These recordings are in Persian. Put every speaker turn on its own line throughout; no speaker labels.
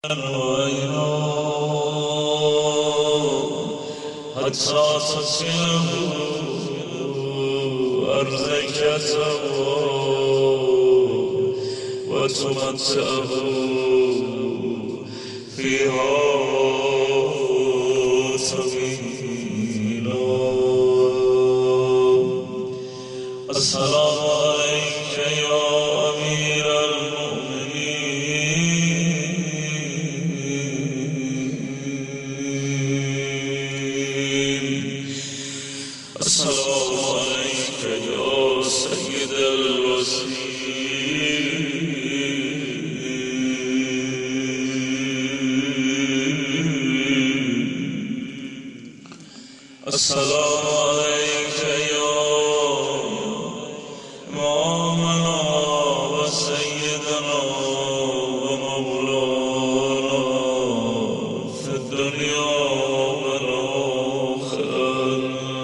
حتى تصله أرضك وتمتعه فيها طويلا. السلام عليك يا أمير المؤمنين. السلام عليك يا سيد الوزير. السلام عليك يا إمامنا وسيدنا ومولانا في الدنيا والآخرة.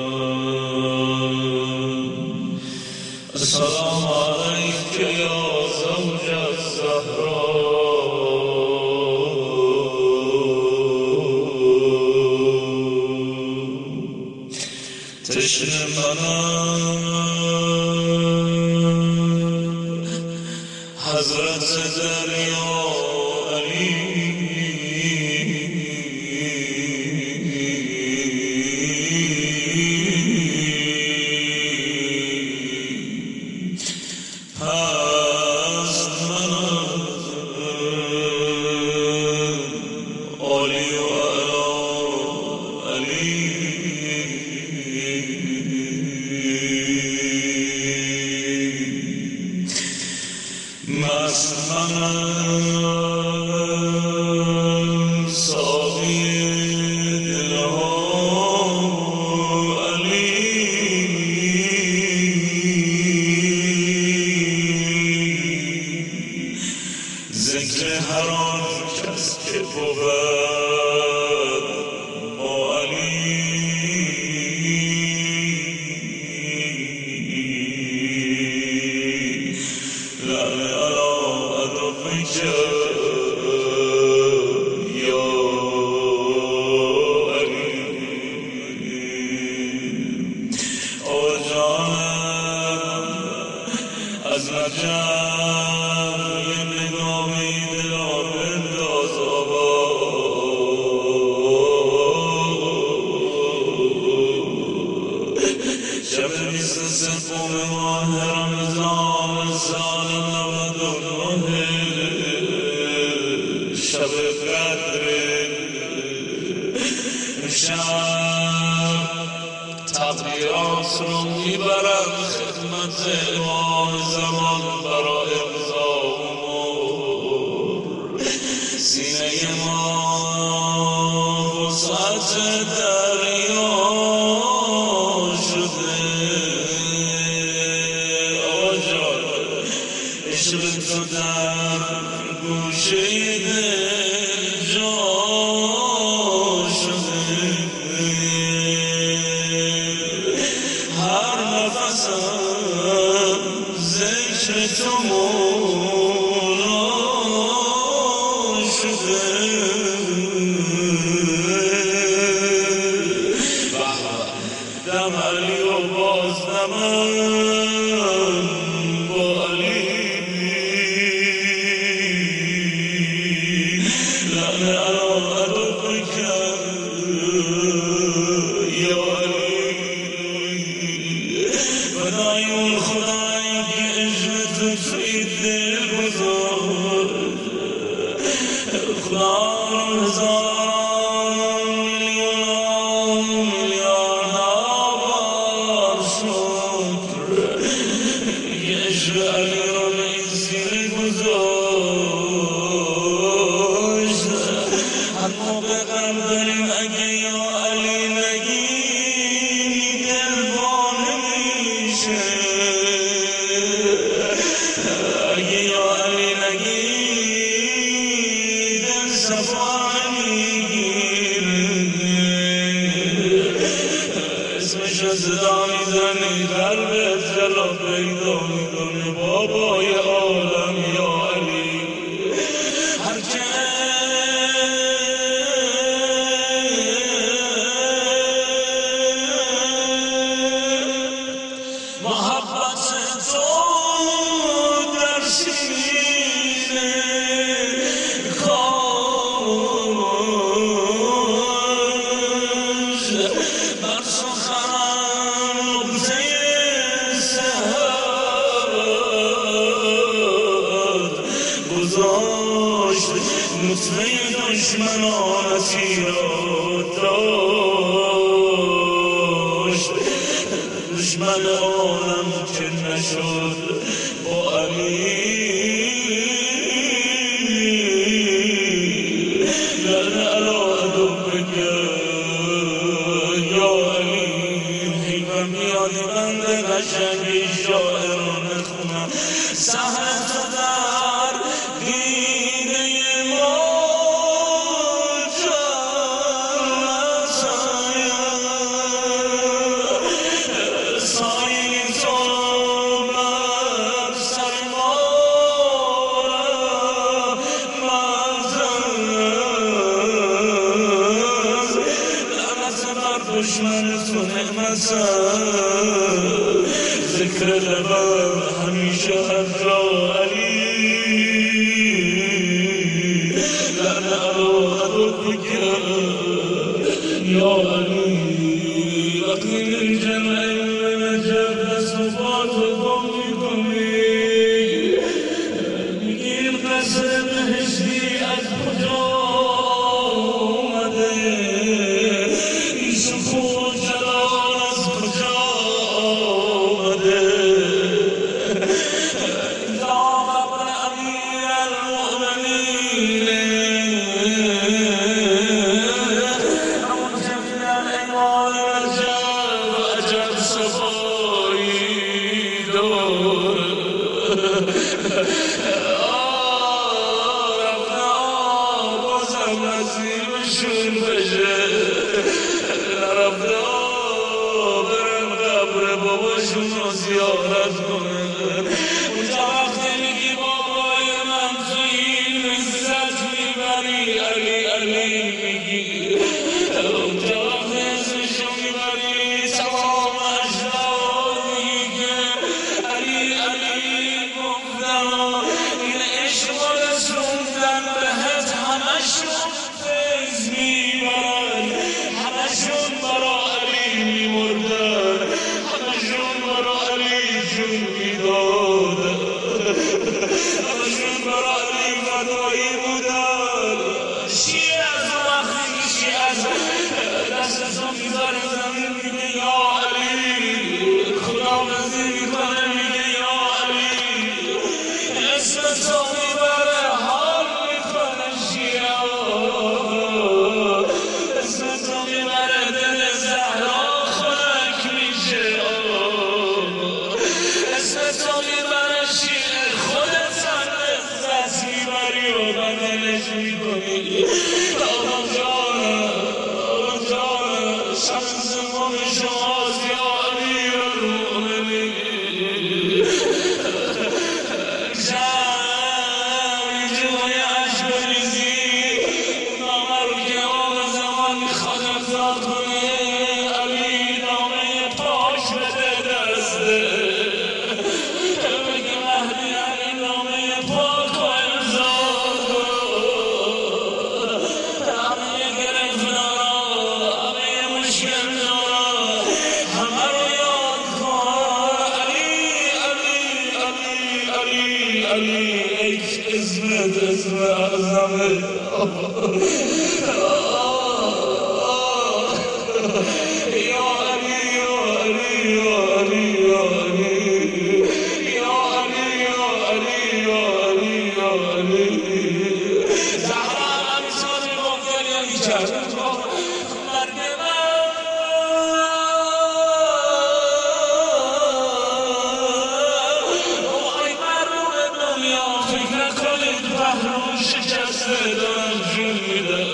السلام عليك يا زوج الزهراء. تشنه منم حضرت دریا علی هست منم علی و علی مست منم ساقی دلها علی. ذکر هر آن کس که بود با علی لعنه علی عدوک یا علی. آقا جانم از نجف یه نگاهی دلار بنداز آقا. شب 23 ماه رمضان سال 99 شب قدر شب تقدیرات رو میبرم خدمت امام زمان برای امضا امور. سینه ما وسعت دریا شده. آقا جان عشق تو در گوشه دل جا شده. هر نفسم ذکر تو مولا شده. دم علی و باز دمم با علی. لعنه علی عدوک یا علی. فدای اون خدایی که عشق تو توی دل گذاشت. خدا رو هزاران میلیاردها بار شکر که عشق علی رو به این سینه گذاشت. هر موقع غم داریم اگه یا علی نگی دل وا نمیشه. اگه یا علی نگی دل صفا نمیگیره. اسمش رو صدا میزنی قلبت جلا پیدا میکنه بابای عالم یا علی. هر که رتبه دشمنانتی را داشت. دشمن عالم که نشد با علی، لعنه علی عدوک یا علی. حیفم بیاد بنده قشنگی شاعران خونم سهر تو در دینه ما جانت سایه تو بر سر ما لعنت بر دشمنتو نعمت ذکر لبم همیشه حضرا علی. لعنه علی عدوک یا علی. اقلیم الجمع نجب صفات گم میکنی، میگی این قصر بهشتی از کجا آمده، این شکوه جلال از کجا آمده. یا قبر امیر المؤمنین منتفی الایمان رجب عجب صفایی دار. رفته بازم نصیبشون بشه، نرفته برن قبر باباشون رو زیارت کنن. اونجا وقتی میگی بابای من تو این عزت میبری علی علی میگی، اونجا وقتی اسمشو میبری تمام اجداد میگی علی علی گفتن این عشق رو رسوندن بهت، همشون فیض میبرن، همشون برا علی میمردن، همشون برا علی جون میدادن، همشون برا علی فدایی بودن. شیعه از وقتی شیعه از دستشو میذاره زمین میگه یا علی، خداحافظی میکنه میگه یا علی، اسمشو میبره حال میکنه شیعه، اسمشو میبره دل زهرا خنک میشه، اسمشو میبره شیعه خودت هم لذت میبری و بدلش میکنی. آقا جانم شمس ما به شماست یا امیر المؤمنین. جمعی جوی عشق بریزی نامه رو که آن زمان میخواد امضا کنه، علی نامه پاش بده دسته، بگه مهدی علی نامه پاک و امضا کن. همه گرفتارا، همه مشکل دارا، همه رو یاد کن علی علی علی علی علی. ای اسمت اسم اعظمه یا علی یا علی یا علی یا علی یا علی یا علی یا علی یا علی. زهرا امثال گفتن میکرد مرگ من وای مردم دنیا فکر نکنید پهلو شکسته دارم جون میدم،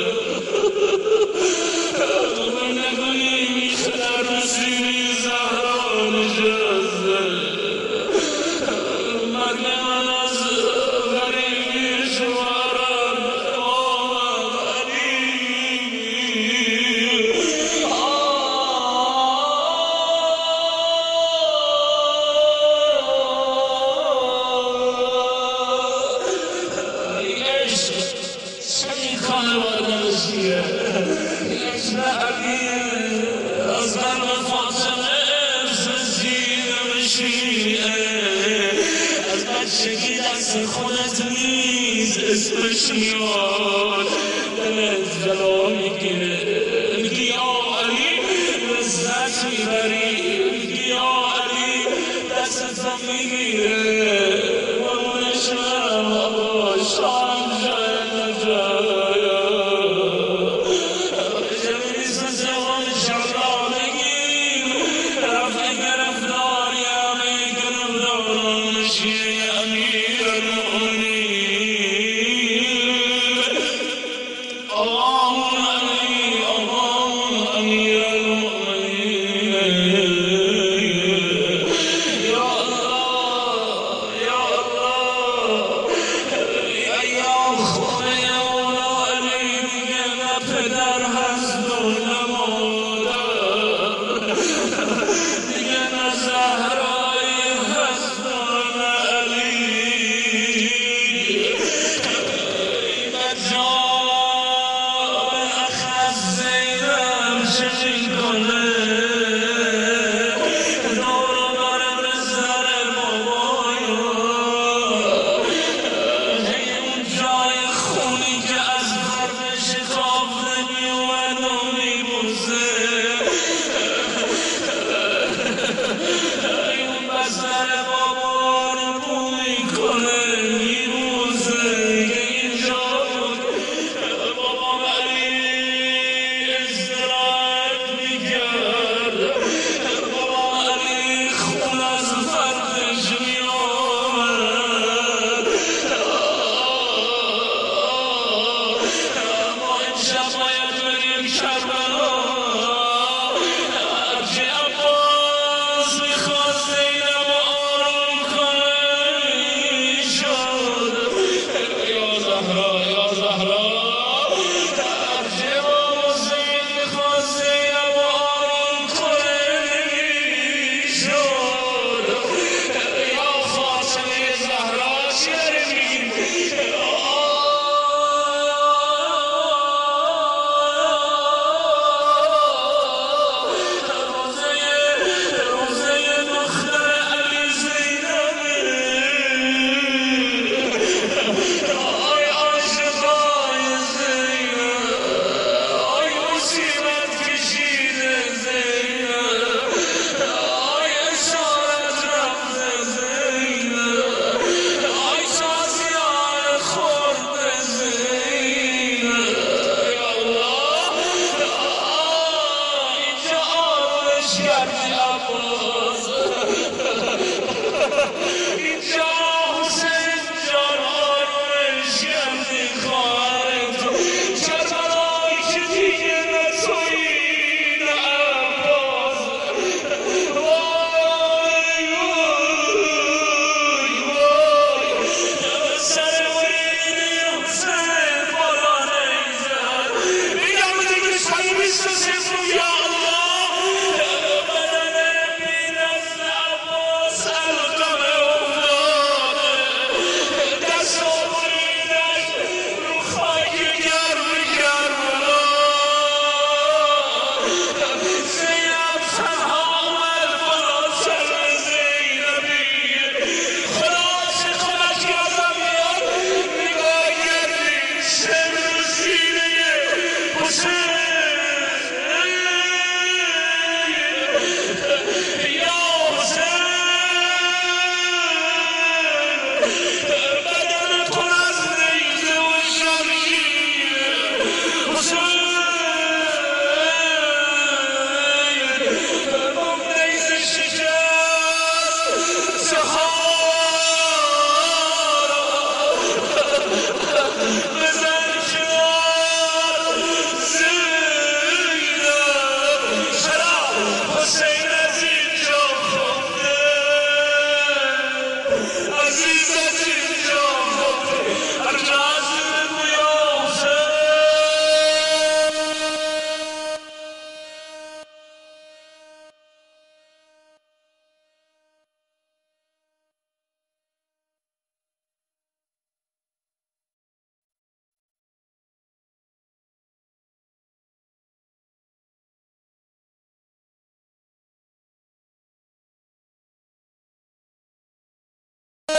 نکنید در نسیمی زهرا نشسته. مرگ من از غریبی شمارم امام علی. عشق چه میکنه با دلشیه، عشق علی از قلب فاطمه زیر شیعه، از بچگی دست خودت نیز اسمش میاد، اللهم علي اللهم امير المؤمنين يا الله يا الله یا خدا یا علی دیگه نه پدر هست و نه مادر دیگه نه زهرایی هست و نه علی
Hüseyin